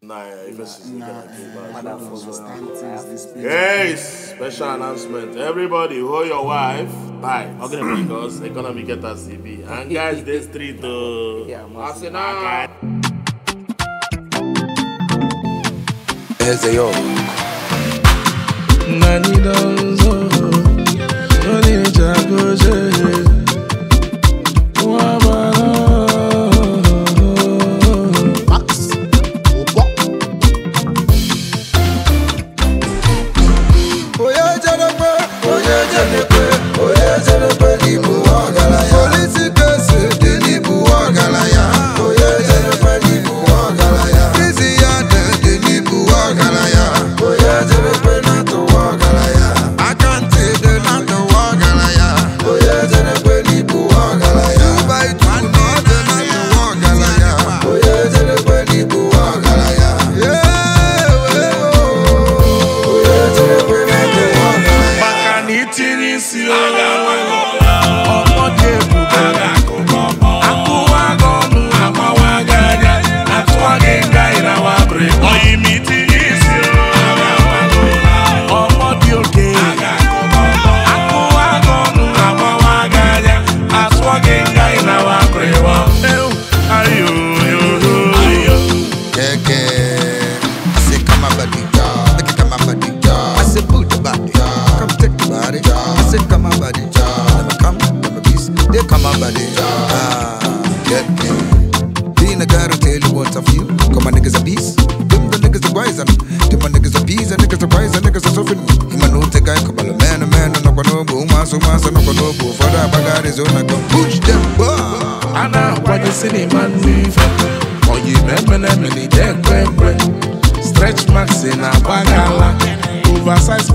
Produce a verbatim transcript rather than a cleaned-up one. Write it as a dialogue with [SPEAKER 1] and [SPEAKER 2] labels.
[SPEAKER 1] Nah, if it's
[SPEAKER 2] Nah,
[SPEAKER 1] hey, special announcement. Everybody, hold your wife tight. Okay, because they're gonna be get a C V. And guys, this street, uh,
[SPEAKER 2] yeah,
[SPEAKER 1] Arsenal.
[SPEAKER 3] Eze yo.
[SPEAKER 4] Nani danzo, nani jagoje, wabara.
[SPEAKER 2] Max, Obo.
[SPEAKER 3] Oye jenepe, oye jenepe, oye jenepe ni buwagalaya. Polisi kese de ni buwagalaya. Oye jenepe ni buwagalaya. Bizi ya de de ni buwagalaya. Oye jenepe na to wagalaya. Akante de na to wagalaya. Oye jenepe ni buwagalaya. Dubai tu ni de na to wagalaya. Oye jenepe ni buwagalaya. Yeah, oye jenepe na to wagalaya.
[SPEAKER 4] Bakani tini si o. Ọmọdé buga. Akuwagonu amawaganya. Atuwagenga irawa bre. Oyimi tini si o. Ọmọdé oge. Akuwagonu amawaganya. Atuwagenga irawa bre. Ayo, ayo, ayo.
[SPEAKER 3] Keke, I say come on body, take it come on body, I say put the body, come take the body, I say come on body, let me come, let me peace, they come on body, ah, get me. Being a guy to tell you what I feel, come on niggas a beast, them the niggas the wise, and them my niggas a peas, and niggas a wise, and niggas a suffering. Him a no take guy, come on a man, a man, no go no go, man, so man, so no go no go, for that bag is on, I come push them, bah.
[SPEAKER 4] Ana kwaje cinema nifa. Oyi memene meni dekwe. Stretch marks in a bagala. Oversize